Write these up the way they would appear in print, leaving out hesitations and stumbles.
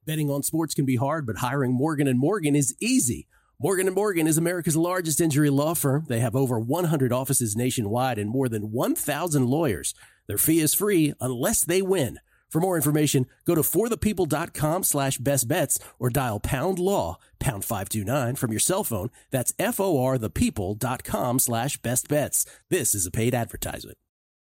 Betting on sports can be hard, but hiring Morgan & Morgan is easy. Morgan & Morgan is America's largest injury law firm. They have over 100 offices nationwide and more than 1,000 lawyers. Their fee is free unless they win. For more information, go to forthepeople.com/bestbets or dial #law, #529 from your cell phone. That's forthepeople.com/bestbets. This is a paid advertisement.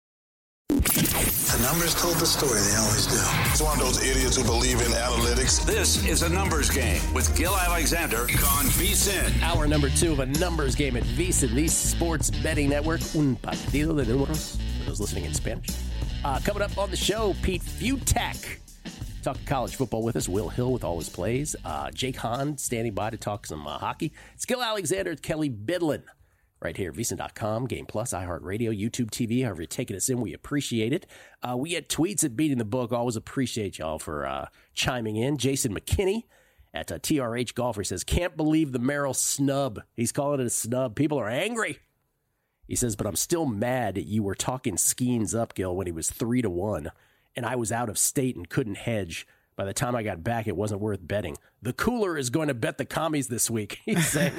The numbers told the story, they always do. It's one of those idiots who believe in analytics. This is a numbers game with Gil Alexander on VSiN. Hour number 2 of a numbers game at VSiN, the sports betting network. Un partido de números for those listening in Spanish. Coming up on the show, Pete Fiutak talking college football with us. Will Hill with all his plays. Jake Hahn standing by to talk some hockey. It's Gil Alexander, Kelly Bidlin. Right here, VSiN.com, Game Plus, iHeartRadio, YouTube TV, however you're taking us in, we appreciate it. We get tweets at Beating the Book. Always appreciate y'all for chiming in. Jason McKinney at TRH Golfer says, can't believe the Merrill snub. He's calling it a snub. People are angry. He says, but I'm still mad that you were talking Skeens up, Gil, when he was 3-1, and I was out of state and couldn't hedge. By the time I got back, it wasn't worth betting. The cooler is going to bet the commies this week, he's saying.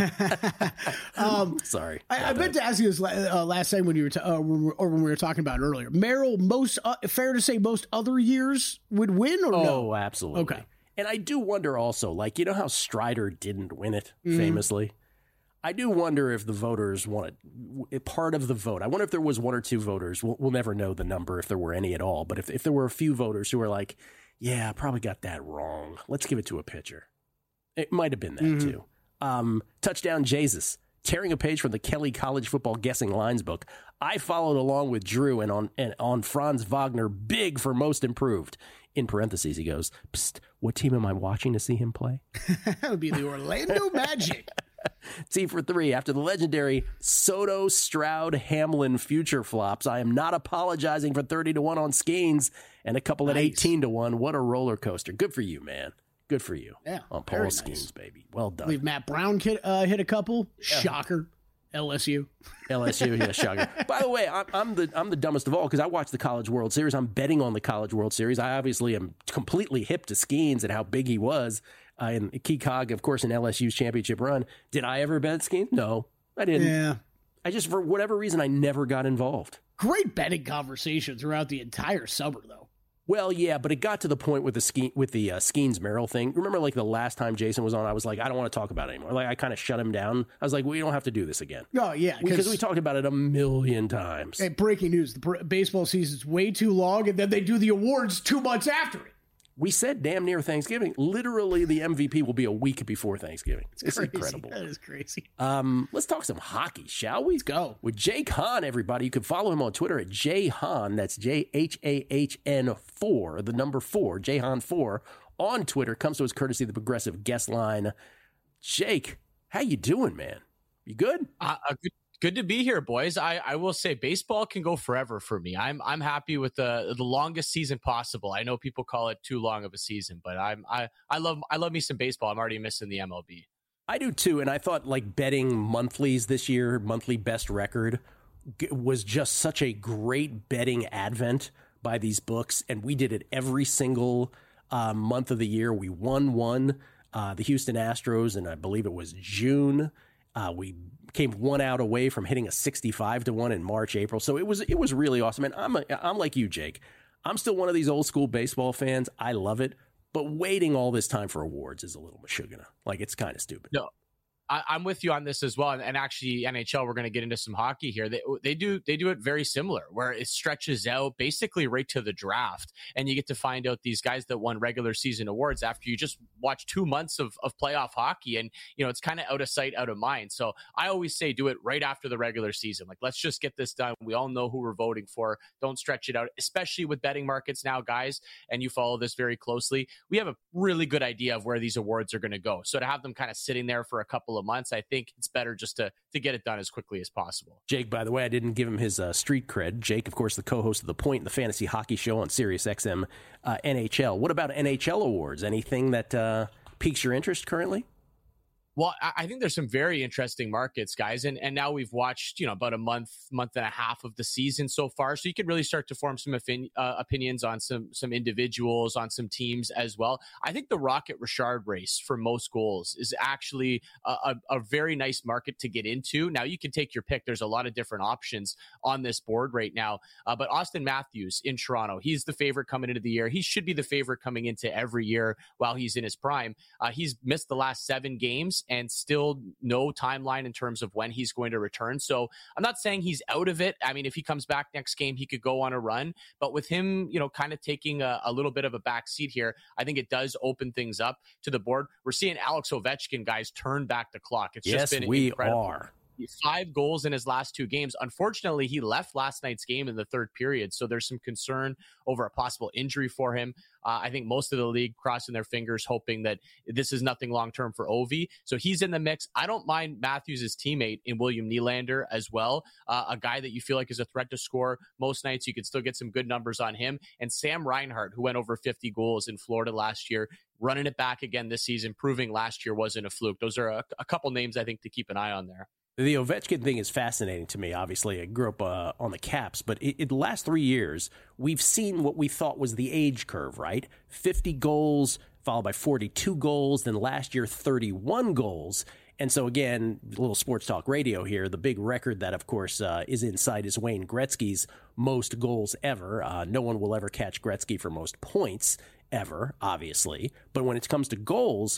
Sorry. I meant to ask you this last time when you were or when we were talking about it earlier. Merrill, fair to say most other years would win or no? Oh, absolutely. Okay. And I do wonder also, like, you know how Strider didn't win it famously? I do wonder if the voters want it, part of the vote. I wonder if there was one or two voters. We'll never know the number if there were any at all. But if there were a few voters who were like, yeah, I probably got that wrong. Let's give it to a pitcher. It might have been that too. Touchdown Jesus, tearing a page from the Kelly College Football Guessing Lines book. I followed along with Drew and on Franz Wagner, big for most improved. In parentheses, he goes, psst, what team am I watching to see him play? That would be the Orlando Magic. T for 3. After the legendary Soto, Stroud, Hamlin future flops, I am not apologizing for 30-1 on Skeens and a couple at 18-1. What a roller coaster. Good for you, man. Good for you. Yeah, on Paul Skeens, baby. Well done. I believe Matt Brown hit a couple. Yeah. Shocker. LSU, yeah, shocker. By the way, I'm the dumbest of all because I watch the College World Series. I'm betting on the College World Series. I obviously am completely hip to Skeens and how big he was. And Key Cog, of course, in LSU's championship run. Did I ever bet Skeens? No, I didn't. Yeah. I just, for whatever reason, I never got involved. Great betting conversation throughout the entire summer, though. Well, yeah, but it got to the point with the Skeens Merrill thing. Remember, like the last time Jason was on, I was like, I don't want to talk about it anymore. Like I kind of shut him down. I was like, we don't have to do this again. Oh yeah, because we talked about it a million times. Hey, breaking news: the baseball season's way too long, and then they do the awards 2 months after it. We said damn near Thanksgiving. Literally, the MVP will be a week before Thanksgiving. It's crazy. Incredible. That is crazy. Let's talk some hockey, shall we? Let's go. With Jake Hahn, everybody. You can follow him on Twitter at JHahn. That's JHAHN4, the number 4, JHahn4 on Twitter. Comes to us courtesy of the Progressive Guest Line. Jake, how you doing, man? You good? Good to be here, boys. I will say baseball can go forever for me. I'm happy with the longest season possible. I know people call it too long of a season, but I love me some baseball. I'm already missing the MLB. I do too, and I thought like betting monthlies this year, monthly best record, was just such a great betting advent by these books, and we did it every single month of the year. We won one, the Houston Astros, and I believe it was June. We came one out away from hitting a 65-1 in March, April. So it was really awesome. And I'm like you, Jake. I'm still one of these old school baseball fans. I love it. But waiting all this time for awards is a little mashugana. Like, it's kind of stupid. No, I'm with you on this as well. And actually, NHL, we're going to get into some hockey here. They do it very similar, where it stretches out basically right to the draft. And you get to find out these guys that won regular season awards after you just watch 2 months of playoff hockey. And, you know, it's kind of out of sight, out of mind. So I always say do it right after the regular season. Like, let's just get this done. We all know who we're voting for. Don't stretch it out, especially with betting markets now, guys. And you follow this very closely. We have a really good idea of where these awards are going to go. So to have them kind of sitting there for a couple of months, I think it's better just to get it done as quickly as possible. Jake, by the way, I didn't give him his street cred. Jake, of course, the co-host of The Point, the fantasy hockey show on SiriusXM NHL. What about NHL awards? Anything that piques your interest currently? Well, I think there's some very interesting markets, guys. And now we've watched, about a month and a half of the season so far. So you can really start to form some opinions on some individuals, on some teams as well. I think the Rocket Richard race for most goals is actually a very nice market to get into. Now, you can take your pick. There's a lot of different options on this board right now. But Austin Matthews in Toronto, he's the favorite coming into the year. He should be the favorite coming into every year while he's in his prime. He's missed the last 7 games. And still no timeline in terms of when he's going to return. So I'm not saying he's out of it. I mean, if he comes back next game, he could go on a run. But with him, kind of taking a little bit of a back seat here, I think it does open things up to the board. We're seeing Alex Ovechkin, guys, turn back the clock. It's just been incredible. Are. 5 goals in his last 2 games. Unfortunately, he left last night's game in the third period, so there's some concern over a possible injury for him. I think most of the league crossing their fingers, hoping that this is nothing long-term for Ovi. So he's in the mix. I don't mind Matthews' teammate in William Nylander as well, a guy that you feel like is a threat to score most nights. You can still get some good numbers on him. And Sam Reinhart, who went over 50 goals in Florida last year, running it back again this season, proving last year wasn't a fluke. Those are a couple names I think to keep an eye on there. The Ovechkin thing is fascinating to me. Obviously, I grew up on the Caps, but in the last 3 years, we've seen what we thought was the age curve, right? 50 goals, followed by 42 goals, then last year, 31 goals. And so, again, a little sports talk radio here. The big record that, of course, is in sight is Wayne Gretzky's most goals ever. No one will ever catch Gretzky for most points ever, obviously. But when it comes to goals,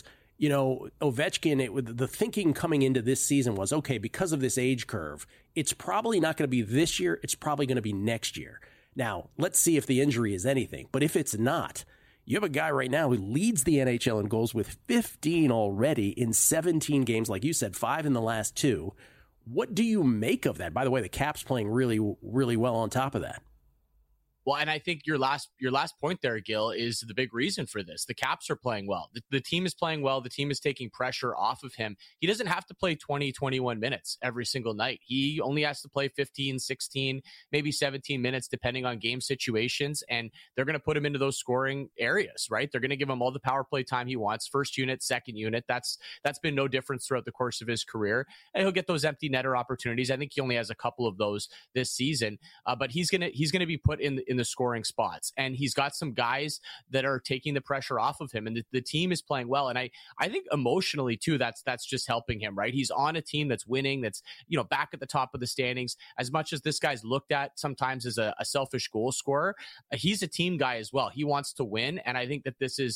Ovechkin, the thinking coming into this season was, okay, because of this age curve, it's probably not going to be this year. It's probably going to be next year. Now, let's see if the injury is anything. But if it's not, you have a guy right now who leads the NHL in goals with 15 already in 17 games. Like you said, 5 in the last 2. What do you make of that? By the way, the Caps playing really, really well on top of that. Well, and I think your last point there, Gil, is the big reason for this. The Caps are playing well. The team is playing well. The team is taking pressure off of him. He doesn't have to play 20, 21 minutes every single night. He only has to play 15, 16, maybe 17 minutes, depending on game situations. And they're going to put him into those scoring areas, right? They're going to give him all the power play time he wants. First unit, second unit. That's been no difference throughout the course of his career. And he'll get those empty netter opportunities. I think he only has a couple of those this season. But he's going to be put in the scoring spots, and he's got some guys that are taking the pressure off of him, and the team is playing well. And I think emotionally too, that's just helping him, right? He's on a team that's winning, that's back at the top of the standings. As much as this guy's looked at sometimes as a selfish goal scorer, he's a team guy as well. He wants to win, and I think that this is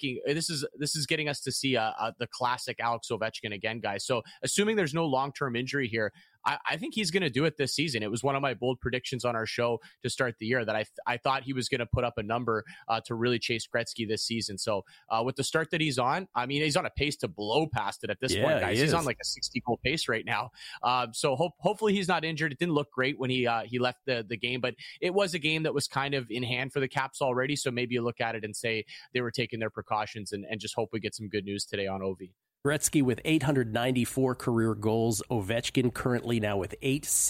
getting us to see the classic Alex Ovechkin again, guys. So assuming there's no long-term injury here, I think he's going to do it this season. It was one of my bold predictions on our show to start the year that I thought he was going to put up a number to really chase Gretzky this season. So with the start that he's on, I mean, he's on a pace to blow past it at this point, guys. He's on like a 60-goal pace right now. So hopefully he's not injured. It didn't look great when he left the game, but it was a game that was kind of in hand for the Caps already. So maybe you look at it and say they were taking their precautions and just hope we get some good news today on Ovi. Gretzky with 894 career goals. Ovechkin currently now with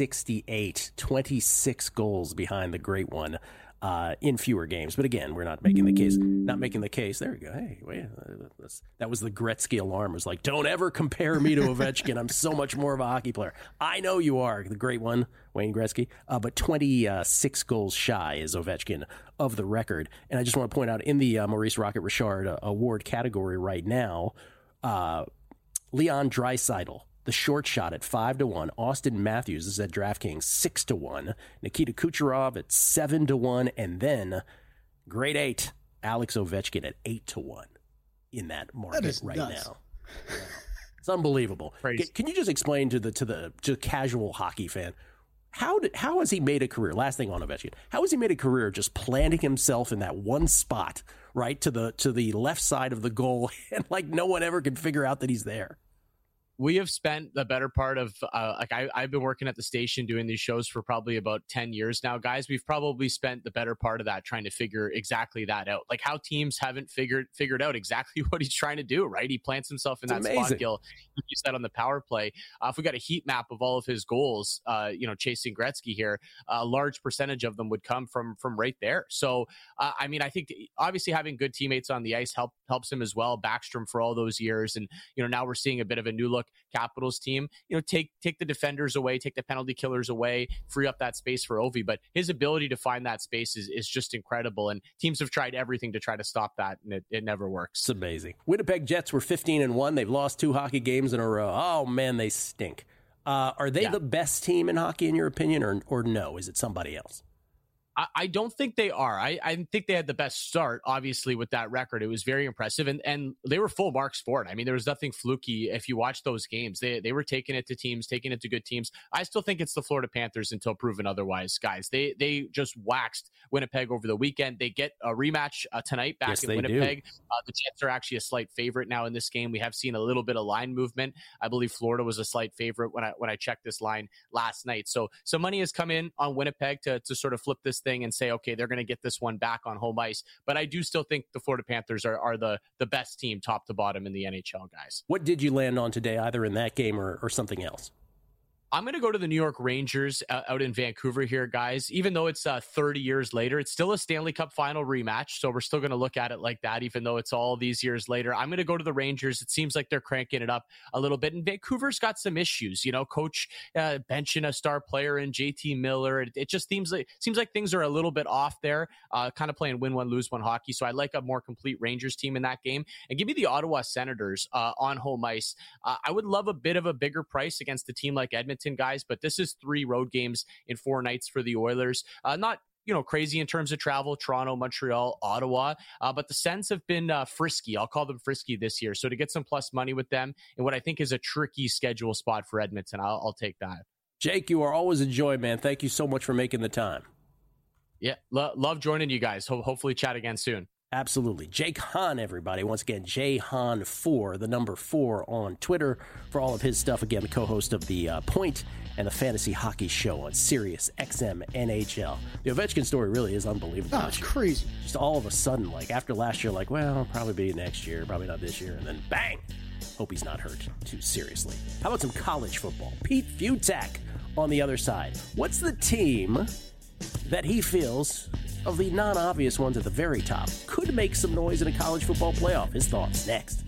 868, 26 goals behind the great one in fewer games. But again, we're not making the case. There we go. Hey, wait, that was the Gretzky alarm. It was like, don't ever compare me to Ovechkin. I'm so much more of a hockey player. I know you are, the great one, Wayne Gretzky. But 26 goals shy is Ovechkin of the record. And I just want to point out in the Maurice Rocket Richard award category right now, Leon Draisaitl, the short shot at 5-1. Austin Matthews is at DraftKings 6-1. Nikita Kucherov at 7-1, and then grade 8 Alex Ovechkin at 8-1 in that market right now. It's unbelievable. Can you just explain to the casual hockey fan how has he made a career? Last thing on Ovechkin, how has he made a career just planting himself in that one spot, right to the left side of the goal, and like no one ever can figure out that he's there? we have spent the better part of I've been working at the station doing these shows for probably about 10 years now, guys. We've probably spent the better part of that trying to figure exactly that out, like how teams haven't figured out exactly what he's trying to do. Right, he plants himself in that spot, Gil. You said on the power play, if we got a heat map of all of his goals, chasing Gretzky here, a large percentage of them would come from right there. So I mean, I think obviously having good teammates on the ice helps him as well. Backstrom for all those years, and now we're seeing a bit of a new look Capitals team. Take the defenders away, take the penalty killers away, free up that space for Ovi. But his ability to find that space is just incredible. And teams have tried everything to try to stop that, and it never works. It's amazing. Winnipeg Jets were 15-1. They've lost 2 hockey games in a row. Oh man, they stink. Are they the best team in hockey in your opinion, or no? Is it somebody else? I don't think they are. I think they had the best start, obviously, with that record. It was very impressive, and they were full marks for it. I mean, there was nothing fluky. If you watch those games, they were taking it to teams, taking it to good teams. I still think it's the Florida Panthers until proven otherwise, guys. They just waxed Winnipeg over the weekend. They get a rematch tonight back in Winnipeg. The Jets are actually a slight favorite now in this game. We have seen a little bit of line movement. I believe Florida was a slight favorite when I checked this line last night. So money has come in on Winnipeg to sort of flip this thing and say, okay, they're going to get this one back on home ice. But I do still think the Florida Panthers are the best team top to bottom in the NHL, guys. What did you land on today, either in that game or something else? I'm going to go to the New York Rangers out in Vancouver here, guys. Even though it's 30 years later, it's still a Stanley Cup final rematch. So we're still going to look at it like that, even though it's all these years later. I'm going to go to the Rangers. It seems like they're cranking it up a little bit. And Vancouver's got some issues, coach benching a star player in JT Miller. It just seems like things are a little bit off there, kind of playing win one, lose one hockey. So I like a more complete Rangers team in that game. And give me the Ottawa Senators on home ice. I would love a bit of a bigger price against a team like Edmonton, guys, but this is 3 road games in 4 nights for the Oilers. Not crazy in terms of travel, Toronto, Montreal, Ottawa, but the Sens have been frisky. I'll call them frisky this year. So to get some plus money with them in what I think is a tricky schedule spot for Edmonton, I'll take that. Jake, you are always a joy, man. Thank you so much for making the time. Yeah, love joining you guys. Hopefully chat again soon. Absolutely. Jake Hahn, everybody. Once again, JHahn4, the number 4 on Twitter for all of his stuff. Again, the co-host of the Point and the Fantasy Hockey Show on Sirius XM NHL. The Ovechkin story really is unbelievable. Oh, it's crazy. Just all of a sudden, like after last year, like, well, probably be next year, probably not this year, and then bang! Hope he's not hurt too seriously. How about some college football? Pete Fiutak on the other side. What's the team that he feels, of the non-obvious ones at the very top, could make some noise in a college football playoff? His thoughts next.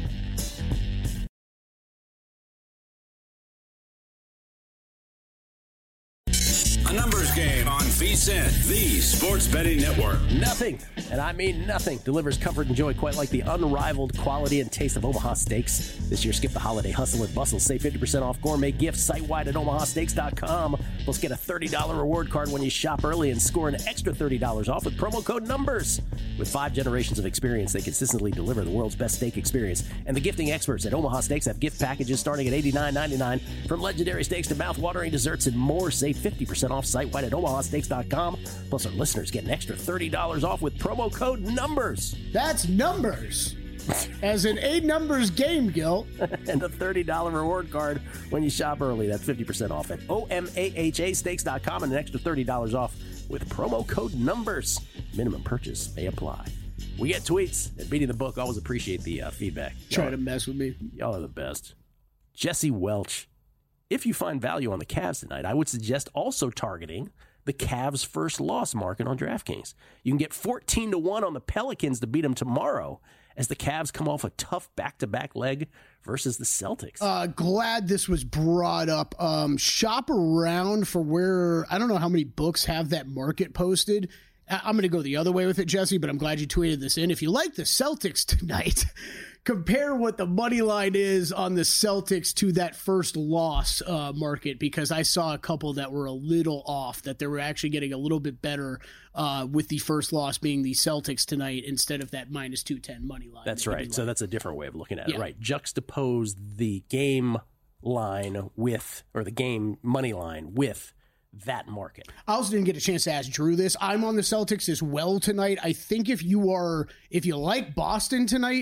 A numbers game on VSiN, the Sports Betting Network. Nothing, and I mean nothing, delivers comfort and joy quite like the unrivaled quality and taste of Omaha Steaks. This year, skip the holiday hustle and bustle. Save 50% off gourmet gifts site-wide at omahasteaks.com. Plus, get a $30 reward card when you shop early and score an extra $30 off with promo code NUMBERS. With 5 generations of experience, they consistently deliver the world's best steak experience. And the gifting experts at Omaha Steaks have gift packages starting at $89.99. From legendary steaks to mouth-watering desserts and more, save 50% off site-wide at omahasteaks.com. Plus, our listeners get an extra $30 off with promo code NUMBERS. That's numbers. As in a numbers game, Gil. And a $30 reward card when you shop early. That's 50% off at omahasteaks.com and an extra $30 off with promo code NUMBERS. Minimum purchase may apply. We get tweets at Beating the Book. Always appreciate the feedback. Try to mess with me. Y'all are the best. Jesse Welch. If you find value on the Cavs tonight, I would suggest also targeting the Cavs' first loss market on DraftKings. You can get 14-1 on the Pelicans to beat them tomorrow as the Cavs come off a tough back-to-back leg versus the Celtics. Glad this was brought up. Shop around for where, I don't know how many books have that market posted. I'm going to go the other way with it, Jesse, but I'm glad you tweeted this in. If you like the Celtics tonight, compare what the money line is on the Celtics to that first loss market, because I saw a couple that were a little off, that they were actually getting a little bit better with the first loss being the Celtics tonight instead of that minus 210 money line. That's right. So that's a different way of looking at it. Yeah. Right. Juxtapose the game line with, or the game money line with that market. I also didn't get a chance to ask Drew this. I'm on the Celtics as well tonight. I think if you like Boston tonight,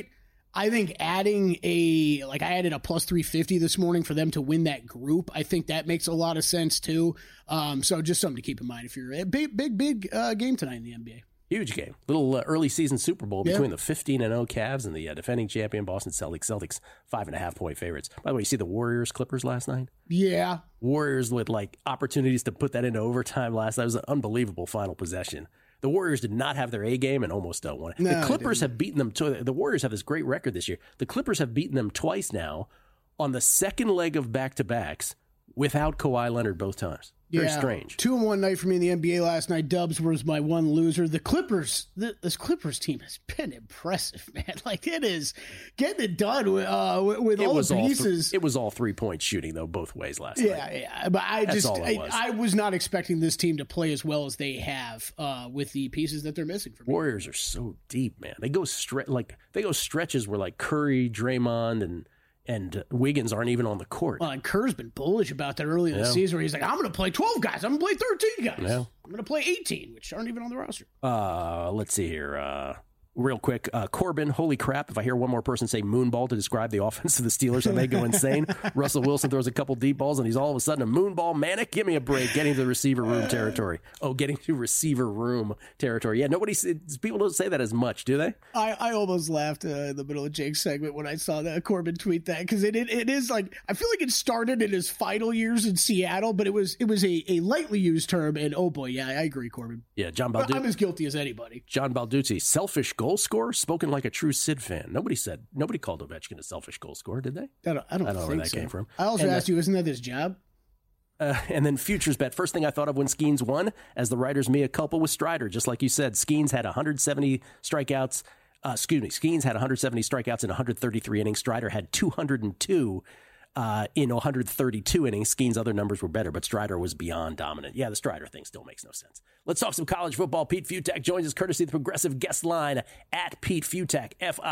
I think adding I added a plus 350 this morning for them to win that group. I think that makes a lot of sense too. So just something to keep in mind if you're a big game tonight in the NBA. Huge game. Little early season Super Bowl between the 15-0 Cavs and the defending champion Boston Celtics. Celtics 5.5-point favorites. By the way, you see the Warriors Clippers last night? Yeah. Warriors with opportunities to put that into overtime last night. It was an unbelievable final possession. The Warriors did not have their A game and almost won. No, the Clippers have beaten them. The Warriors have this great record this year. The Clippers have beaten them twice now on the second leg of back-to-backs without Kawhi Leonard both times. Very strange. 2-1 night for me in the NBA last night. Dubs was my one loser. The Clippers, this Clippers team has been impressive, man. It is getting it done with all the pieces. It was all 3-point shooting, though, both ways last night. Yeah. But I was not expecting this team to play as well as they have with the pieces that they're missing. For me. Warriors are so deep, man. They go stretches where Curry, Draymond, and Wiggins aren't even on the court. Well, and Kerr's been bullish about that early in the season where he's like, I'm going to play 12 guys. I'm going to play 13 guys. Yeah. I'm going to play 18, which aren't even on the roster. Let's see here. Real quick, Corbin, holy crap. If I hear one more person say moonball to describe the offense of the Steelers, I may go insane. Russell Wilson throws a couple deep balls, and he's all of a sudden a moonball manic. Give me a break. Getting to the receiver room territory. Getting to receiver room territory. Yeah, people don't say that as much, do they? I almost laughed in the middle of Jake's segment when I saw that Corbin tweet that, because it is I feel like it started in his final years in Seattle, but it was a lightly used term, and oh boy, yeah, I agree, Corbin. Yeah, John Balduzzi. I'm as guilty as anybody. John Balduzzi, selfish goal scorer, spoken like a true Sid fan. Nobody called Ovechkin a selfish goal scorer, did they? I don't know where that came from. I also asked you, isn't that his job? And then futures bet. First thing I thought of when Skeens won, as the writer's mea culpa, was Strider. Just like you said, Skeens had 170 strikeouts. Skeens had 170 strikeouts in 133 innings. Strider had 202 in 132 innings. Skeens' other numbers were better, but Strider was beyond dominant. Yeah, the Strider thing still makes no sense. Let's talk some college football. Pete Fiutak joins us courtesy of the Progressive Guest Line at Pete Fiutak,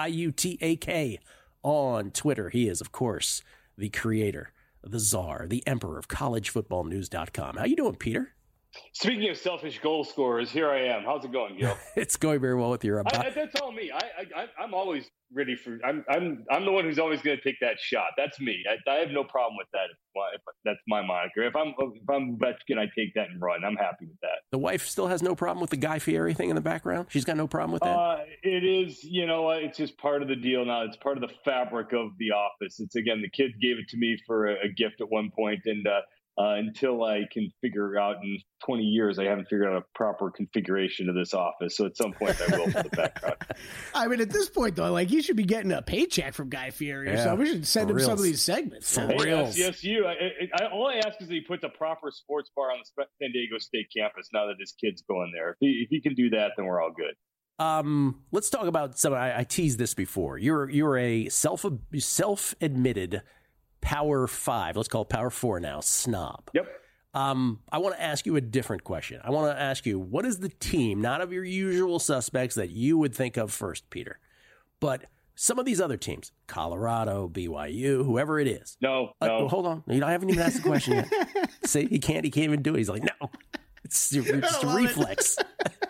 Fiutak, on Twitter. He is, of course, the creator, the czar, the emperor of collegefootballnews.com. How you doing, Peter? Speaking of selfish goal scorers, here I am. How's it going, Gil? It's going very well with your. That's all me. I'm always ready for. I'm the one who's always going to take that shot. That's me. I have no problem with that. If that's my moniker. If I'm Ovechkin, I take that and run. I'm happy with that. The wife still has no problem with the Guy Fieri thing in the background. She's got no problem with that. It is. It's just part of the deal now. It's part of the fabric of the office. It's again, the kids gave it to me for a gift at one point, and. Until I can figure out in 20 years, I haven't figured out a proper configuration of this office. So at some point I will for the background. I mean, at this point, though, you should be getting a paycheck from Guy Fieri or something. We should send him some of these segments. Yes, you. All I ask is that he puts a proper sports bar on the San Diego State campus now that his kid's going there. If he can do that, then we're all good. Let's talk about some. I teased this before. You're a self-admitted Power 5, let's call it Power 4 now, snob. Yep. I want to ask you a different question. I want to ask you, what is the team, not of your usual suspects, that you would think of first, Peter, but some of these other teams, Colorado, BYU, whoever it is. No. Hold on. I haven't even asked the question yet. See, he can't even do it. He's like, no. It's just a reflex.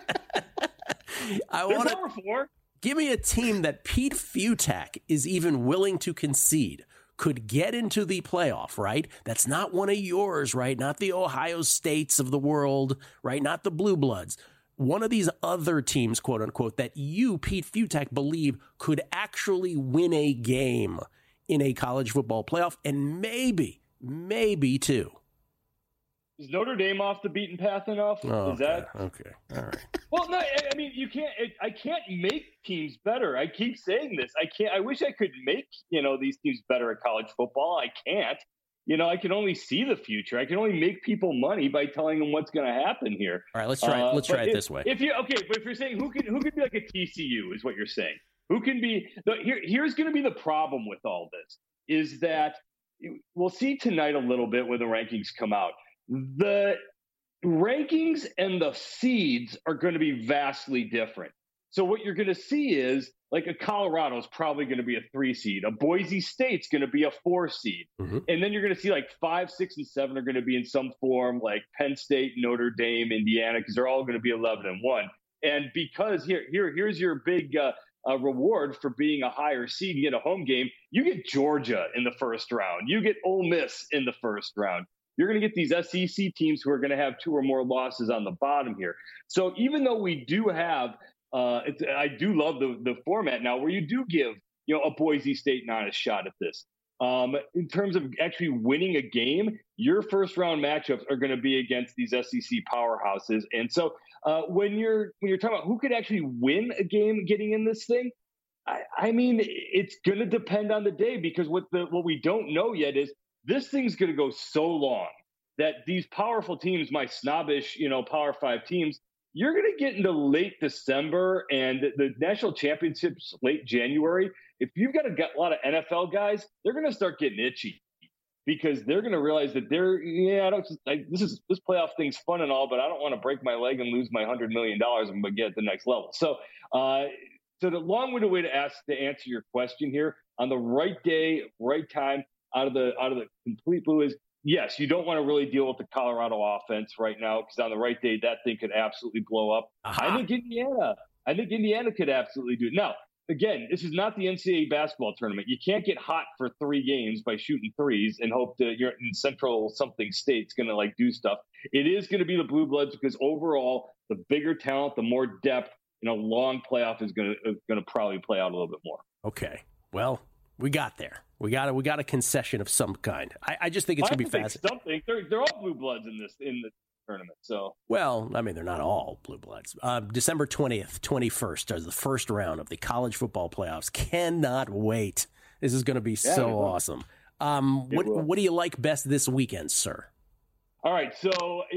I want to give me a team that Pete Fiutak is even willing to concede could get into the playoff, right? That's not one of yours, right? Not the Ohio States of the world, right? Not the Blue Bloods. One of these other teams, quote unquote, that you, Pete Fiutak, believe could actually win a game in a college football playoff, and maybe two. Is Notre Dame off the beaten path enough? Okay, all right. Well, no, I mean, you can't. I can't make teams better. I keep saying this. I can't. I wish I could make these teams better at college football. I can't. I can only see the future. I can only make people money by telling them what's going to happen here. All right, let's try. Let's try it this way. But if you're saying who can be like a TCU is what you're saying. Who can be? Here's going to be the problem with all this is that we'll see tonight a little bit when the rankings come out. The rankings and the seeds are going to be vastly different. So what you're going to see is like a Colorado is probably going to be a 3 seed. A Boise State's going to be a 4 seed. Mm-hmm. And then you're going to see like 5, 6, and 7 are going to be in some form like Penn State, Notre Dame, Indiana, because they're all going to be 11-1. And because here's your big reward for being a higher seed. You get a home game. You get Georgia in the first round. You get Ole Miss in the first round. You're going to get these SEC teams who are going to have 2 or more losses on the bottom here. So even though we do have, I do love the format now where you do give, a Boise State not a shot at this. In terms of actually winning a game, your first round matchups are going to be against these SEC powerhouses. And so when you're talking about who could actually win a game getting in this thing, I mean, it's going to depend on the day, because what we don't know yet is this thing's going to go so long that these powerful teams, my snobbish, Power 5 teams, you're going to get into late December and the national championships late January. If you've got a lot of NFL guys, they're going to start getting itchy, because they're going to realize that this playoff thing's fun and all, but I don't want to break my leg and lose my $100 million and get at the next level. So the long-winded way to answer your question here, on the right day, right time, out of the complete blue is, yes, you don't want to really deal with the Colorado offense right now, because on the right day, that thing could absolutely blow up. I think Indiana could absolutely do it. Now, again, this is not the NCAA basketball tournament. You can't get hot for 3 games by shooting threes and hope that you're in Central something state's going to do stuff. It is going to be the Blue Bloods, because overall, the bigger talent, the more depth, long playoff is going to probably play out a little bit more. Okay. Well, we got there. We got a concession of some kind. I just think it's going to be fascinating. They're all Blue Bloods in the tournament. So, well, I mean, they're not all Blue Bloods. December 20th, 21st is the first round of the college football playoffs. Cannot wait. This is going to be so awesome. What do you like best this weekend, sir? All right. So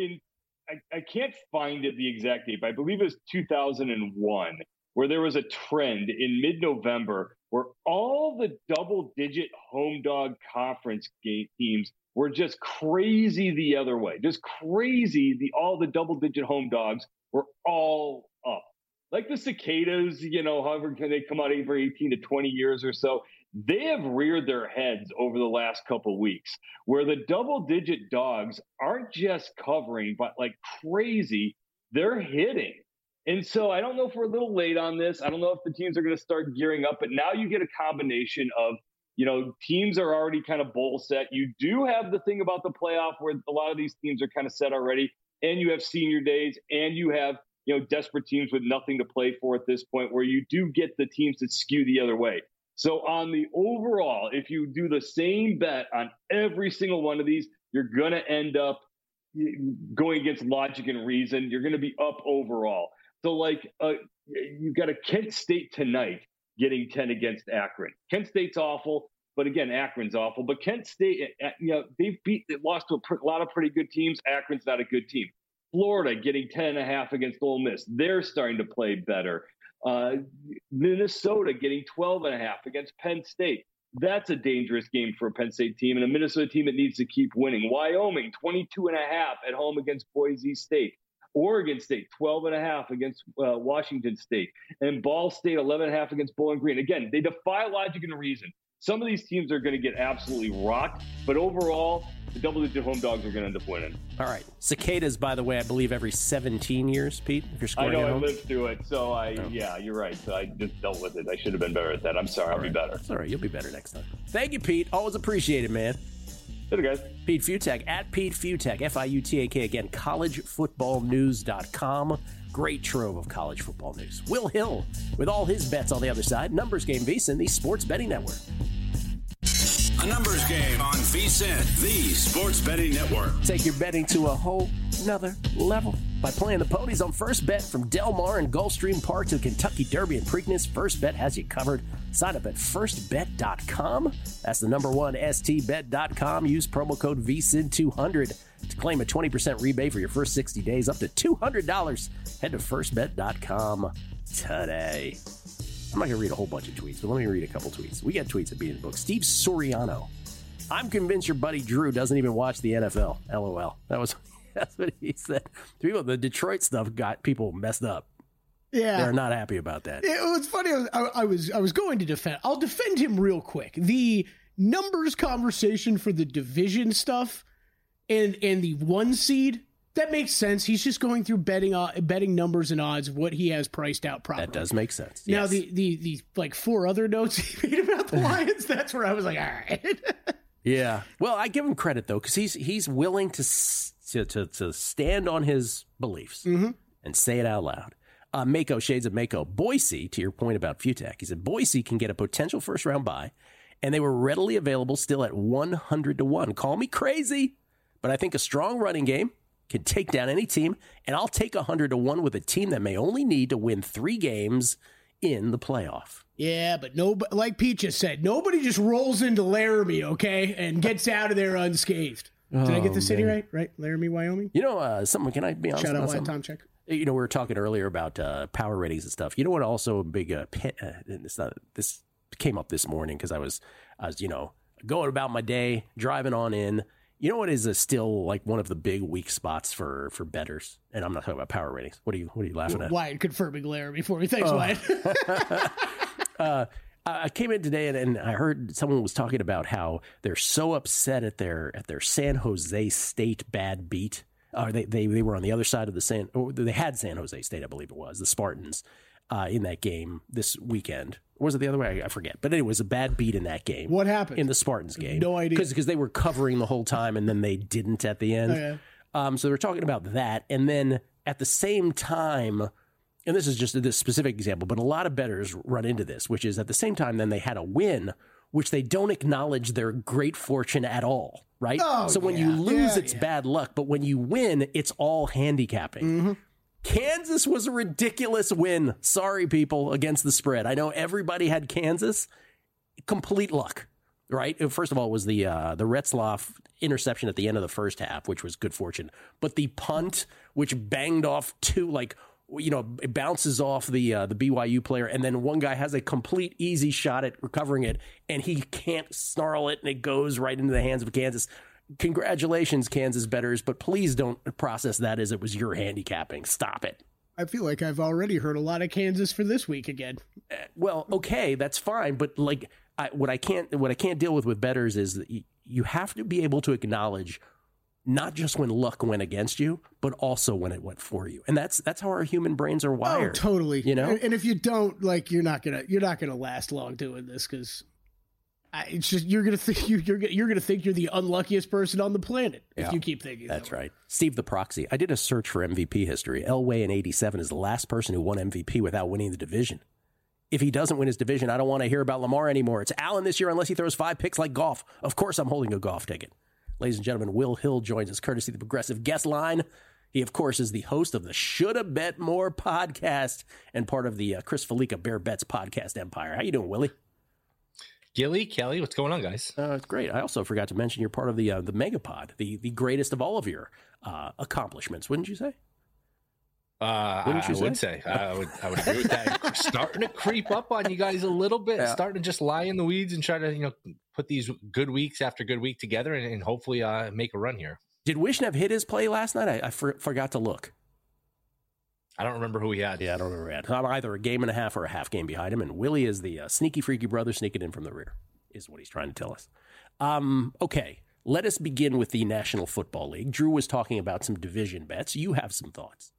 I can't find the exact date, but I believe it was 2001, where there was a trend in mid-November where all the double-digit home dog conference teams were just crazy the other way. Just crazy. All the double-digit home dogs were all up. Like the Cicadas, however can they come out every 18 to 20 years or so, they have reared their heads over the last couple of weeks, where the double-digit dogs aren't just covering, but like crazy, they're hitting. And so I don't know if we're a little late on this. I don't know if the teams are going to start gearing up, but now you get a combination of, teams are already kind of bowl set. You do have the thing about the playoff where a lot of these teams are kind of set already, and you have senior days, and you have, desperate teams with nothing to play for at this point, where you do get the teams that skew the other way. So on the overall, if you do the same bet on every single one of these, you're going to end up going against logic and reason. You're going to be up overall. So you've got a Kent State tonight getting 10 against Akron. Kent State's awful, but again, Akron's awful. But Kent State, they lost to a lot of pretty good teams. Akron's not a good team. Florida getting 10.5 against Ole Miss. They're starting to play better. Minnesota getting 12.5 against Penn State. That's a dangerous game for a Penn State team and a Minnesota team that needs to keep winning. Wyoming 22.5 at home against Boise State. Oregon State 12.5 against Washington State, and Ball State 11.5 against Bowling Green. Again, they defy logic and reason. Some of these teams are going to get absolutely rocked, but overall, the double-digit home dogs are going to end up winning. All right. Cicadas, by the way, I believe every 17 years, Pete, if you're scoring I know, I lived through it, so yeah, you're right. So I just dealt with it. I should have been better at that. I'm sorry. I'll be better. It's all right. You'll be better next time. Thank you, Pete. Always appreciate it, man. Later, guys. Pete Fiutak, at Pete Fiutak, Fiutak. Again, collegefootballnews.com. Great trove of college football news. Will Hill with all his bets on the other side. Numbers Game VSiN, the Sports Betting Network. A numbers game on VSiN, the Sports Betting Network. Take your betting to a whole nother level by playing the ponies on First Bet. From Del Mar and Gulfstream Park to the Kentucky Derby and Preakness, First Bet has you covered. Sign up at firstbet.com. That's the number one, stbet.com. Use promo code VSiN200 to claim a 20% rebate for your first 60 days, up to $200. Head to firstbet.com today. I'm not going to read a whole bunch of tweets, but let me read a couple tweets. We got tweets at Being the Book. Steve Soriano. I'm convinced your buddy Drew doesn't even watch the NFL. LOL. That's what he said. The Detroit stuff got people messed up. Yeah, they're not happy about that. It was funny. I was going to defend. I'll defend him real quick. The numbers conversation for the division stuff and the 1 seed That makes sense. He's just going through betting numbers and odds of what he has priced out properly. That does make sense. Now, yes. the like 4 other notes he made about the Lions, that's where I was like, all right. Yeah. Well, I give him credit, though, because he's willing to stand on his beliefs and say it out loud. Mako, shades of Mako. Boise, to your point about Futek, he said Boise can get a potential first-round bye, and they were readily available still at 100-1. Call me crazy, but I think a strong running game can take down any team, and I'll take 100-1 with a team that may only need to win 3 games in the playoff. Yeah, but like Pete just said, nobody just rolls into Laramie, okay, and gets out of there unscathed. Did I get the city right? Right, Laramie, Wyoming. You know, something. Can I be honest? Shout out about Tom Check. You know, we were talking earlier about power ratings and stuff. You know what? Also, a big this came up this morning because I was going about my day, driving on in. You know what is still like one of the big weak spots for bettors, and I'm not talking about power ratings. What are you laughing at? Wyatt confirming Laramie for me. Thanks, Wyatt. I came in today and I heard someone was talking about how they're so upset at their San Jose State bad beat. They were on the other side of they had San Jose State, I believe it was, the Spartans, in that game this weekend. Or was it the other way? I forget. But it was a bad beat in that game. What happened? In the Spartans game. No idea. Because they were covering the whole time and then they didn't at the end. Oh, yeah. So they were talking about that. And then at the same time, and this is just this specific example, but a lot of bettors run into this, which is at the same time, then they had a win, which they don't acknowledge their great fortune at all, right? Oh, so when you lose, it's bad luck. But when you win, it's all handicapping. Mm-hmm. Kansas was a ridiculous win. Sorry, people, against the spread. I know everybody had Kansas. Complete luck, right? First of all, it was the Retzlaff interception at the end of the first half, which was good fortune. But the punt, which banged off it bounces off the BYU player, and then one guy has a complete easy shot at recovering it, and he can't snarl it, and it goes right into the hands of Kansas. Congratulations, Kansas bettors, but please don't process that as it was your handicapping. Stop it. I feel like I've already heard a lot of Kansas for this week again. Well, okay, that's fine, but like what I can't deal with bettors is that you have to be able to acknowledge not just when luck went against you, but also when it went for you, and that's how our human brains are wired. Oh, totally. You know, and if you don't, like, you're not gonna last long doing this because. It's just you're gonna think you're the unluckiest person on the planet if you keep thinking that's that way. right. Steve the Proxy. I did a search for MVP history. Elway in '87 is the last person who won MVP without winning the division. If he doesn't win his division, I don't want to hear about Lamar anymore. It's Allen this year unless he throws 5 picks like golf. Of course, I'm holding a golf ticket. Ladies and gentlemen, Will Hill joins us courtesy of the Progressive Guest Line. He, of course, is the host of the Shoulda Bet More podcast and part of the Chris Felica Bear Bets podcast empire. How you doing, Willie? Gilly, Kelly, what's going on, guys? It's great. I also forgot to mention you're part of the Megapod, the greatest of all of your accomplishments, wouldn't you say? I would say. I would agree with that. Starting to creep up on you guys a little bit. Yeah. Starting to just lie in the weeds and try to put these good weeks after good week together and hopefully make a run here. Did Wishnev hit his play last night? I forgot to look. I don't remember who he had. Yeah, I don't remember who he had. I'm either a game and a half or a half game behind him, and Willie is the sneaky, freaky brother sneaking in from the rear, is what he's trying to tell us. Okay, let us begin with the National Football League. Drew was talking about some division bets. You have some thoughts.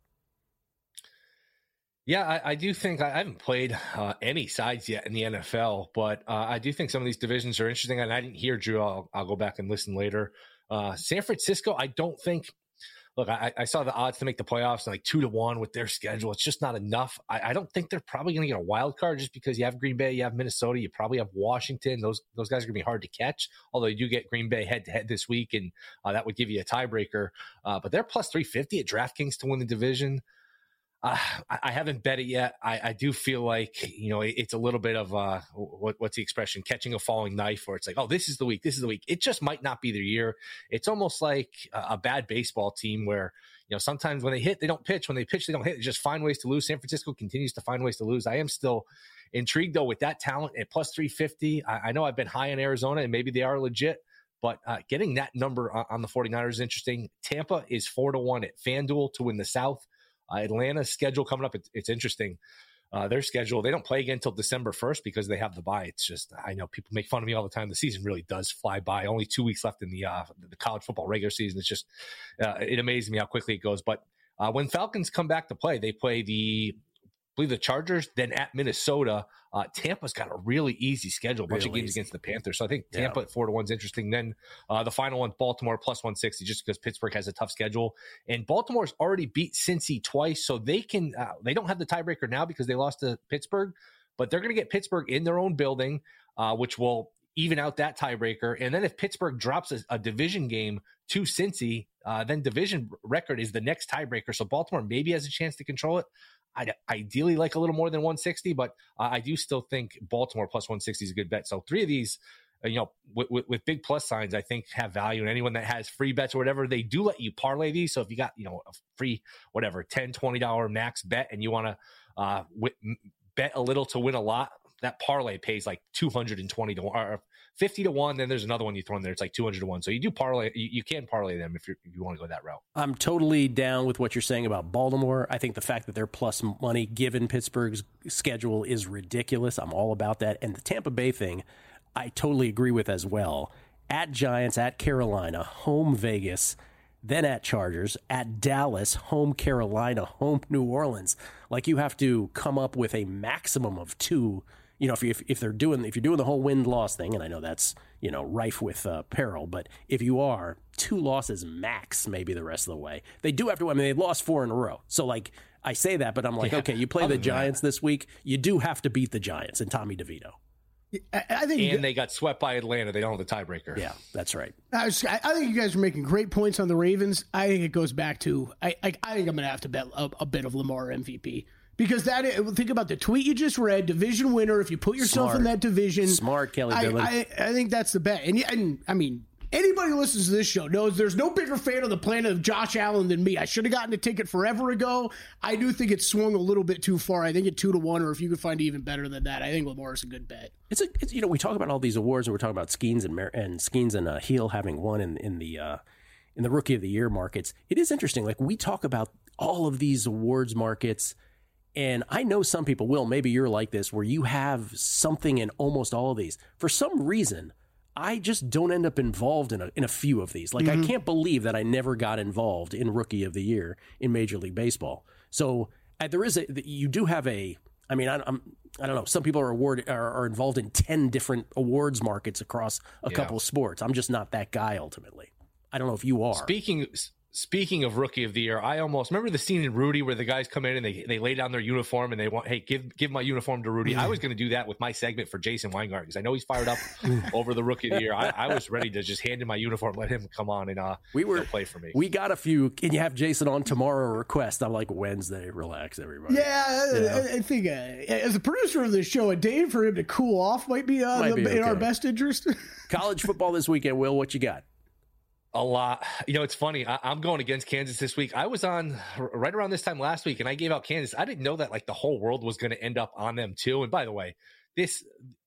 Yeah, I do think I haven't played any sides yet in the NFL, but I do think some of these divisions are interesting, and I didn't hear Drew. I'll go back and listen later. San Francisco, I don't think. Look, I saw the odds to make the playoffs like 2-1 with their schedule. It's just not enough. I don't think they're probably going to get a wild card just because you have Green Bay, you have Minnesota, you probably have Washington. Those guys are going to be hard to catch, although you do get Green Bay head-to-head this week, and that would give you a tiebreaker. But they're plus 350 at DraftKings to win the division. I haven't bet it yet. I do feel like, it's a little bit of what's the expression? Catching a falling knife, where it's like, oh, this is the week. It just might not be their year. It's almost like a bad baseball team where, sometimes when they hit, they don't pitch. When they pitch, they don't hit. They just find ways to lose. San Francisco continues to find ways to lose. I am still intrigued, though, with that talent at plus 350. I know I've been high in Arizona, and maybe they are legit. But getting that number on the 49ers is interesting. Tampa is 4-1 at FanDuel to win the South. Atlanta's schedule coming up, it's interesting. their schedule. They don't play again until December 1st because they have the bye. It's just, I know people make fun of me all the time. The season really does fly by. Only 2 weeks left in the college football regular season. It's just, it amazes me how quickly it goes. But when Falcons come back to play, they play the Chargers, then at Minnesota. Tampa's got a really easy schedule, a bunch of games against the Panthers. So I think Tampa at 4-1 is interesting. Then the final one, Baltimore plus 160, just because Pittsburgh has a tough schedule. And Baltimore's already beat Cincy twice, so they can they don't have the tiebreaker now because they lost to Pittsburgh, but they're going to get Pittsburgh in their own building, which will even out that tiebreaker. And then if Pittsburgh drops a division game to Cincy, then division record is the next tiebreaker. So Baltimore maybe has a chance to control it. I'd ideally like a little more than 160, but I do still think Baltimore plus 160 is a good bet. So 3 of these, with big plus signs, I think have value. And anyone that has free bets or whatever, they do let you parlay these. So if you got, a free, whatever, $10, $20 max bet and you want to bet a little to win a lot, that parlay pays like 220 to 1 or 50 to 1. Then there's another one you throw in there. It's like 200 to 1. So you do parlay. You can parlay them if you want to go that route. I'm totally down with what you're saying about Baltimore. I think the fact that they're plus money given Pittsburgh's schedule is ridiculous. I'm all about that. And the Tampa Bay thing, I totally agree with as well. At Giants, at Carolina, home Vegas, then at Chargers, at Dallas, home Carolina, home New Orleans. Like you have to come up with a maximum of 2. If you're doing the whole win-loss thing, and I know that's, rife with peril, but if you are, 2 losses max maybe the rest of the way. They do have to, they've lost 4 in a row. So, I say that, but I'm like, okay, you play the Giants this week, you do have to beat the Giants and Tommy DeVito. I think they got swept by Atlanta. They don't have the tiebreaker. Yeah, that's right. I think you guys are making great points on the Ravens. I think it goes back to, I think I'm going to have to bet a bit of Lamar MVP. Because think about the tweet you just read, division winner, if you put yourself in that division. Smart, Kelly Dillon. I think that's the bet. And anybody who listens to this show knows there's no bigger fan on the planet of Josh Allen than me. I should have gotten a ticket forever ago. I do think it swung a little bit too far. I think at 2 to 1, or if you could find even better than that, I think Lamar's a good bet. It's we talk about all these awards, and we're talking about Skeens and Heel having won in the Rookie of the Year markets. It is interesting. Like we talk about all of these awards markets. And I know some people will, maybe you're like this, where you have something in almost all of these. For some reason, I just don't end up involved in a few of these. Like, I can't believe that I never got involved in Rookie of the Year in Major League Baseball. So you do have I don't know. Some people are involved in 10 different awards markets across a couple of sports. I'm just not that guy ultimately. I don't know if you are. Speaking of Rookie of the Year, I almost remember the scene in Rudy where the guys come in and they lay down their uniform and they want, hey, give my uniform to Rudy. I was going to do that with my segment for Jason Weingart because I know he's fired up over the Rookie of the Year. I was ready to just hand him my uniform, let him come on and play for me. We got a few. Can you have Jason on tomorrow request? I'm like, Wednesday, relax, everybody. Yeah. I think as a producer of this show, a day for him to cool off might be in our best interest. College football this weekend, Will, what you got? A lot. It's funny. I'm going against Kansas this week. I was on right around this time last week, and I gave out Kansas. I didn't know that the whole world was going to end up on them too. And by the way, this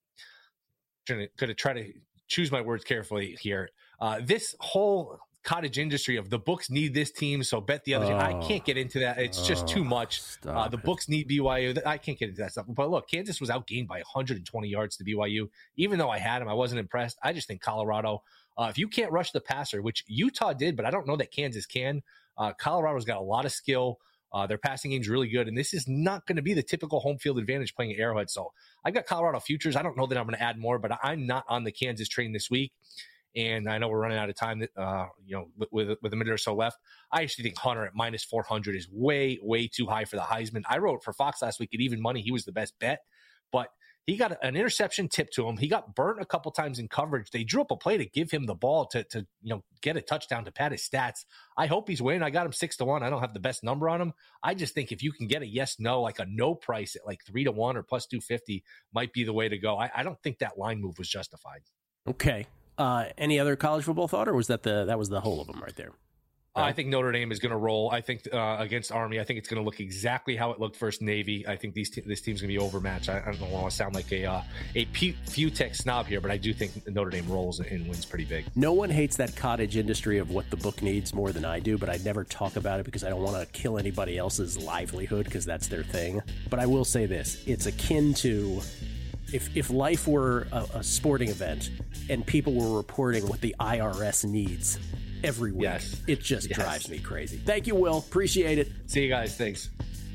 going to try to choose my words carefully here. This whole cottage industry of the books need this team, so bet the other team. I can't get into that. It's just too much. The books need BYU. I can't get into that stuff. But look, Kansas was outgained by 120 yards to BYU. Even though I had him, I wasn't impressed. I just think Colorado. If you can't rush the passer, which Utah did, but I don't know that Kansas can, Colorado's got a lot of skill. Their passing game's really good, and this is not going to be the typical home field advantage playing at Arrowhead. So I got Colorado futures. I don't know that I'm going to add more, but I'm not on the Kansas train this week. And I know we're running out of time, with a minute or so left. I actually think Hunter at minus 400 is way, way too high for the Heisman. I wrote for Fox last week at even money. He was the best bet, but he got an interception tipped to him. He got burnt a couple times in coverage. They drew up a play to give him the ball to get a touchdown to pad his stats. I hope he's winning. I got him 6-1. I don't have the best number on him. I just think if you can get a yes/no, like a no price at 3-1 or plus 250 might be the way to go. I don't think that line move was justified. Okay. Any other college football thought, or was that was the whole of them right there? I think Notre Dame is going to roll. I think against Army, I think it's going to look exactly how it looked versus Navy. I think this team's going to be overmatched. I don't want to sound like a few tech snob here, but I do think Notre Dame rolls and wins pretty big. No one hates that cottage industry of what the book needs more than I do, but I never talk about it because I don't want to kill anybody else's livelihood because that's their thing. But I will say this. It's akin to if life were a sporting event and people were reporting what the IRS needs every week. Yes. It just drives me crazy. Thank you, Will. Appreciate it. See you guys. Thanks.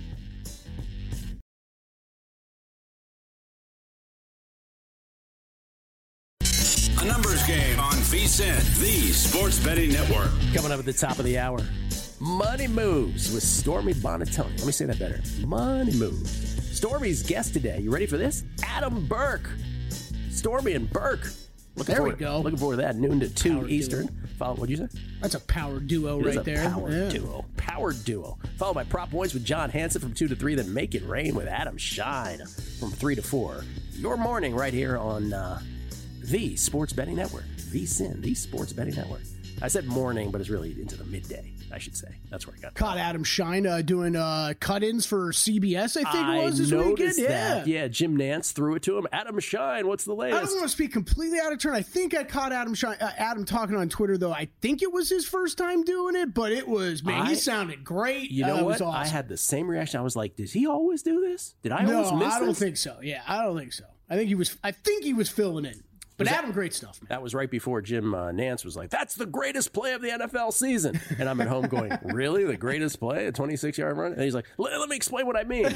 A numbers game on VSiN, the Sports Betting Network. Coming up at the top of the hour, Money Moves with Stormy Buonantony. Let me say that better. Money Moves. Stormy's guest today. You ready for this? Adam Burke. Stormy and Burke. There we go. Looking forward to that. Noon to 2 Power Eastern. What'd you say? That's a power duo right there. Power duo. Followed by Prop Points with John Hansen from 2 to 3. Then Make It Rain with Adam Shine from 3 to 4. Your morning right here on the Sports Betting Network. VSiN, the Sports Betting Network. I said morning, but it's really into the midday, I should say. That's where I got caught Adam Shine doing cut-ins for CBS, I think it was this weekend. That. Yeah, Jim Nance threw it to him. Adam Shine, what's the latest? I don't want to speak completely out of turn. I think I caught Adam talking on Twitter, though. I think it was his first time doing it, but it was, man, he sounded great. You know what? Was awesome. I had the same reaction. I was like, does he always do this? Did I always miss this? I don't think so. Yeah, I don't think so. I think he was filling in. But Adam, great stuff, man. That was right before Jim Nance was like, that's the greatest play of the NFL season. And I'm at home going, really? The greatest play? A 26-yard run? And he's like, let me explain what I mean.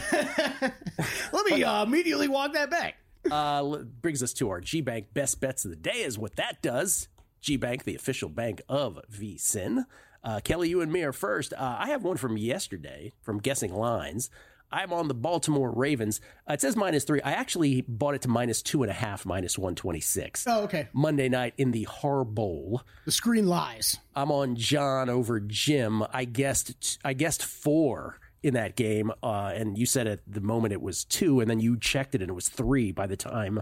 Let me immediately walk that back. Brings us to our G-Bank Best Bets of the Day is what that does. G-Bank, the official bank of VSiN. Kelly, you and me are first. I have one from yesterday from Guessing Lines. I'm on the Baltimore Ravens. It says -3. I actually bought it to -2.5, -126. Oh, okay. Monday night in the Har Bowl. The screen lies. I'm on John over Jim. I guessed 4 in that game, and you said at the moment it was 2, and then you checked it and it was 3 by the time.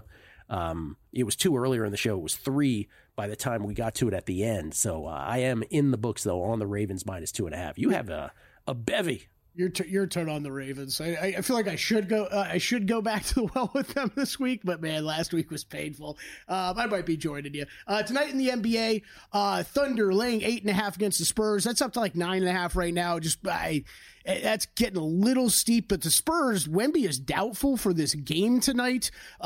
It was 2 earlier in the show. It was 3 by the time we got to it at the end. So I am in the books though on the Ravens -2.5. You have a bevy. Your turn on the Ravens. I feel like I should go back to the well with them this week, but man, last week was painful. I might be joining you tonight in the NBA. Thunder laying 8.5 against the Spurs. That's up to like 9.5 right now. That's getting a little steep, but the Spurs, Wemby is doubtful for this game tonight.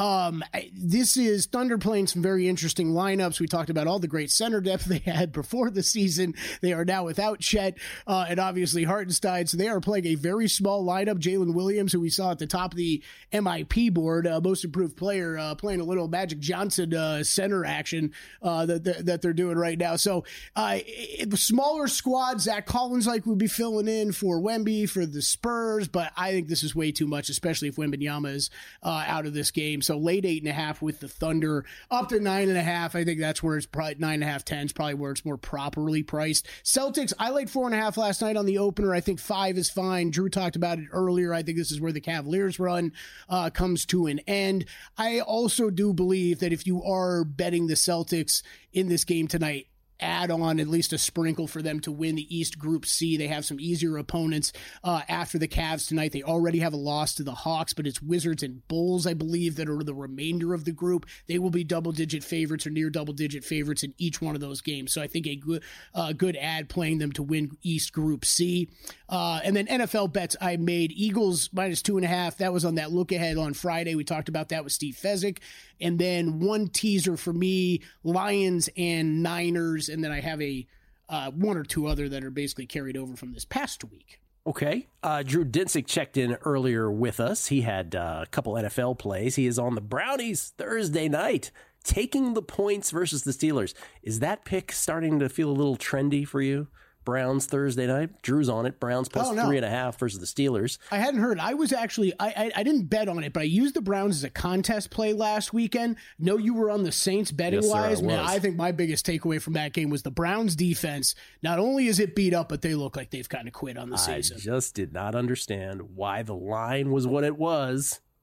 This is Thunder playing some very interesting lineups. We talked about all the great center depth they had before the season. They are now without Chet and obviously Hartenstein, so they are playing a very small lineup. Jalen Williams, who we saw at the top of the MIP board, most improved player, playing a little Magic Johnson center action that they're doing right now. So the smaller squad, Zach Collins would be filling in for Wemby for the Spurs, but I think this is way too much, especially if Wembanyama is out of this game. So late 8.5 with the Thunder, up to 9.5. I think that's where it's probably 9.5, 10 is probably where it's more properly priced. Celtics, I laid 4.5 last night on the opener. I think 5 is fine. Drew talked about it earlier. I think this is where the Cavaliers run comes to an end. I also do believe that if you are betting the Celtics in this game tonight, add on at least a sprinkle for them to win the East Group C. They have some easier opponents after the Cavs tonight. They already have a loss to the Hawks, but it's Wizards and Bulls, I believe, that are the remainder of the group. They will be double-digit favorites or near double-digit favorites in each one of those games. So I think a good ad playing them to win East Group C. And then NFL bets I made. Eagles -2.5. That was on that look ahead on Friday. We talked about that with Steve Fezzik. And then one teaser for me, Lions and Niners. And then I have a one or two other that are basically carried over from this past week. Okay. Drew Dinsick checked in earlier with us. He had a couple NFL plays. He is on the Brownies Thursday night, taking the points versus the Steelers. Is that pick starting to feel a little trendy for you? Browns Thursday night. Drew's on it. Browns plus 3.5 versus the Steelers. I hadn't heard. I was actually, I didn't bet on it, but I used the Browns as a contest play last weekend. No, you were on the Saints betting wise. Man, I think my biggest takeaway from that game was the Browns defense. Not only is it beat up, but they look like they've kind of quit on the season. I just did not understand why the line was what it was.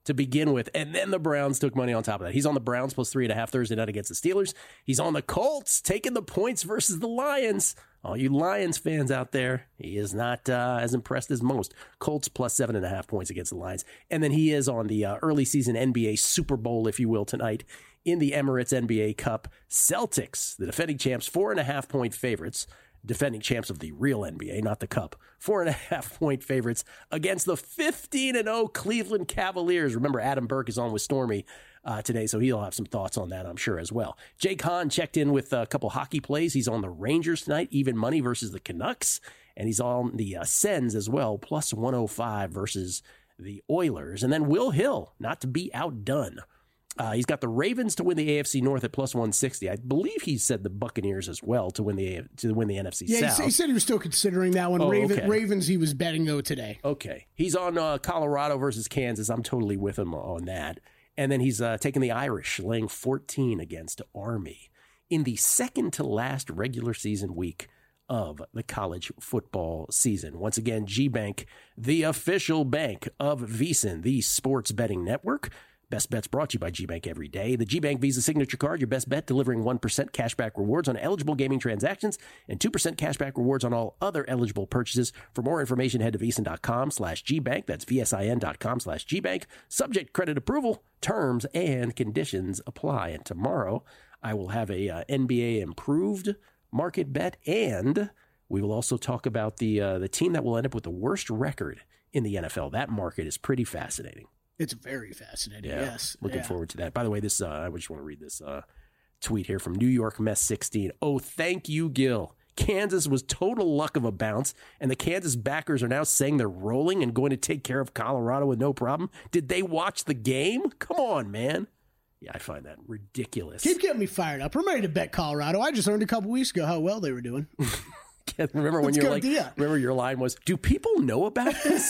to begin with, and then the Browns took money on top of that. He's on the Browns plus 3.5 Thursday night against the Steelers. He's on the Colts taking the points versus the Lions. All you Lions fans out there, he is not as impressed as most. Colts plus 7.5 points against the Lions. And then he is on the early season NBA Super Bowl, if you will, tonight in the Emirates NBA Cup. Celtics, the defending champs, 4.5 point favorites. Defending champs of the real NBA, not the Cup. 4.5 point favorites against the 15-0 Cleveland Cavaliers. Remember, Adam Burke is on with Stormy today, so he'll have some thoughts on that, I'm sure, as well. Jake Hahn checked in with a couple hockey plays. He's on the Rangers tonight, even money versus the Canucks. And he's on the Sens as well, plus 105 versus the Oilers. And then Will Hill, not to be outdone. He's got the Ravens to win the AFC North at plus 160. I believe he said the Buccaneers as well to win the NFC South. He said he was still considering that one. Okay. Ravens he was betting, though, today. Okay. He's on Colorado versus Kansas. I'm totally with him on that. And then he's taking the Irish, laying 14 against Army in the second to last regular season week of the college football season. Once again, GBank, the official bank of VSiN, the sports betting network. Best Bets brought to you by GBank every day. The GBank Visa Signature Card, your best bet, delivering 1% cashback rewards on eligible gaming transactions and 2% cashback rewards on all other eligible purchases. For more information, head to VSiN.com/GBank. That's VSIN.com/GBank. Subject credit approval. Terms and conditions apply. And tomorrow, I will have a NBA improved market bet, and we will also talk about the team that will end up with the worst record in the NFL. That market is pretty fascinating. It's very fascinating, yes. Looking forward to that. By the way, this I just want to read this tweet here from New York Mess 16. Oh, thank you, Gil. Kansas was total luck of a bounce, and the Kansas backers are now saying they're rolling and going to take care of Colorado with no problem. Did they watch the game? Come on, man. Yeah, I find that ridiculous. Keep getting me fired up. I'm ready to bet Colorado. I just learned a couple weeks ago how well they were doing. Remember when you're like, remember your line was, do people know about this?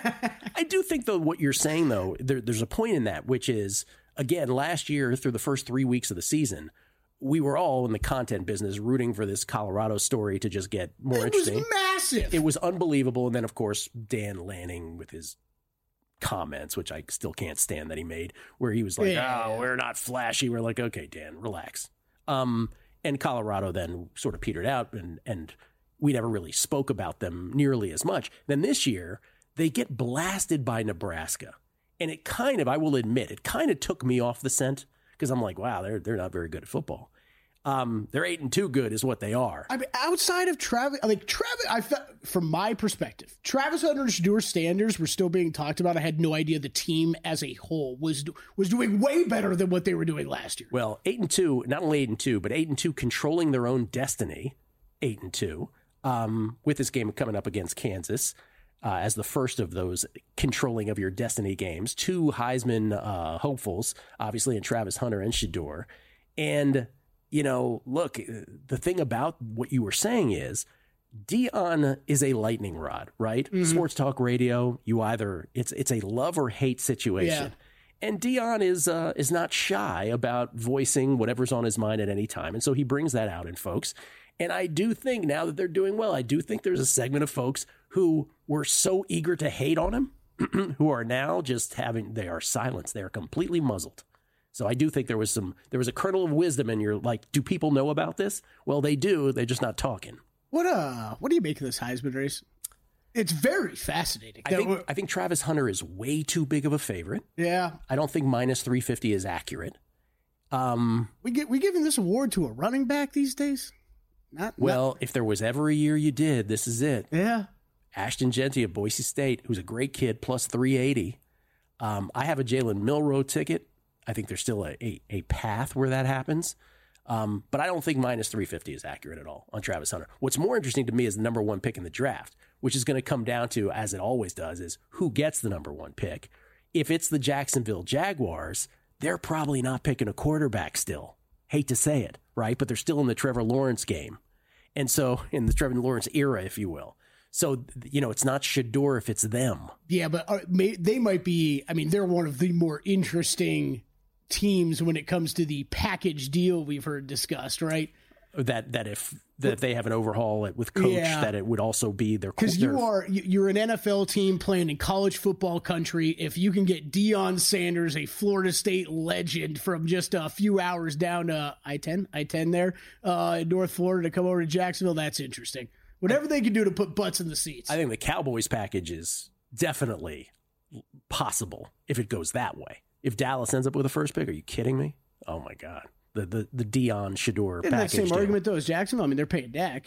I do think, though, what you're saying, though, there's a point in that, which is, again, last year through the first 3 weeks of the season, we were all in the content business rooting for this Colorado story to just get more interesting. It was massive. It was unbelievable. And then, of course, Dan Lanning with his comments, which I still can't stand that he made, where he was like, we're not flashy. We're like, okay, Dan, relax. And Colorado then sort of petered out, and we never really spoke about them nearly as much. Then this year, they get blasted by Nebraska. And it kind of, I will admit, it kind of took me off the scent because I'm like, wow, they're not very good at football. They're 8-2 good is what they are. I mean, outside of Travis, I felt, from my perspective, Travis Hunter and Shedeur Sanders were still being talked about. I had no idea the team as a whole was doing way better than what they were doing last year. Well, 8-2, not only 8-2, but 8-2 controlling their own destiny, 8-2, with this game coming up against Kansas as the first of those controlling of your destiny games. 2 Heisman hopefuls, obviously, in Travis Hunter and Shedeur. And you know, look, the thing about what you were saying is Deion is a lightning rod, right? Mm-hmm. Sports talk radio, you either it's a love or hate situation. Yeah. And Deion is not shy about voicing whatever's on his mind at any time. And so he brings that out in folks. And I do think now that they're doing well, I do think there's a segment of folks who were so eager to hate on him who are now just they are silenced. They are completely muzzled. So I do think there was a kernel of wisdom, and you're like, do people know about this? Well, they do. They're just not talking. What do you make of this Heisman race? It's very fascinating. I think Travis Hunter is way too big of a favorite. Yeah. I don't think minus 350 is accurate. We giving this award to a running back these days? If there was ever a year you did, this is it. Yeah. Ashton Jeanty of Boise State, who's a great kid, plus 380. I have a Jalen Milroe ticket. I think there's still a path where that happens. But I don't think minus 350 is accurate at all on Travis Hunter. What's more interesting to me is the number 1 pick in the draft, which is going to come down to, as it always does, is who gets the number 1 pick. If it's the Jacksonville Jaguars, they're probably not picking a quarterback still. Hate to say it, right? But they're still in the Trevor Lawrence game. And so in the Trevor Lawrence era, if you will. So, you know, it's not Shedeur if it's them. Yeah, but they might be, they're one of the more interesting teams when it comes to the package deal we've heard discussed, right? that they have an overhaul with coach, that it would also be their, because you're an NFL team playing in college football country. If you can get Deion Sanders, a Florida State legend, from just a few hours down I-10 there in North Florida, to come over to Jacksonville, that's interesting. Whatever they can do to put butts in the seats. I think the Cowboys package is definitely possible if it goes that way. If Dallas ends up with a first pick, are you kidding me? Oh my God. The Deion Shador package. Isn't that same argument though as Jacksonville? I mean, they're paying Dak.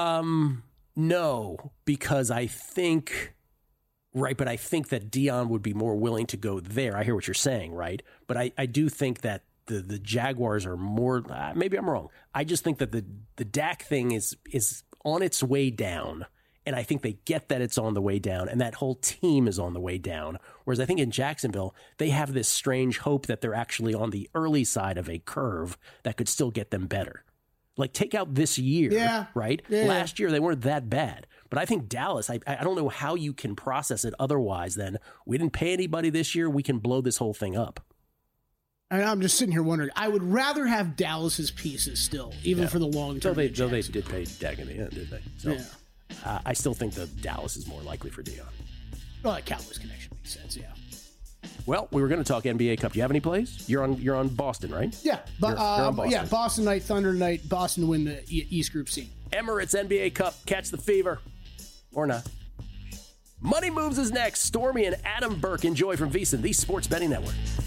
No, because I think that Deion would be more willing to go there. I hear what you're saying, right? But I do think that the Jaguars are more, maybe I'm wrong. I just think that the Dak thing is on its way down. And I think they get that it's on the way down, and that whole team is on the way down. Whereas I think in Jacksonville, they have this strange hope that they're actually on the early side of a curve that could still get them better. Like, take out this year, right? Yeah. Last year, they weren't that bad. But I think Dallas, I don't know how you can process it otherwise than we didn't pay anybody this year. We can blow this whole thing up. And I'm just sitting here wondering, I would rather have Dallas's pieces still, even for the long term. So they did pay Dak in the end, did they? So. Yeah. I still think that Dallas is more likely for Deion. Well, that Cowboys connection makes sense, yeah. Well, we were going to talk NBA Cup. Do you have any plays? You're on Boston, right? Yeah, you're on Boston. Yeah, Boston night, Thunder night. Boston win the East Group C. Emirates NBA Cup, catch the fever, or not. Money Moves is next. Stormy and Adam Burke enjoy from VSiN, the Sports Betting Network.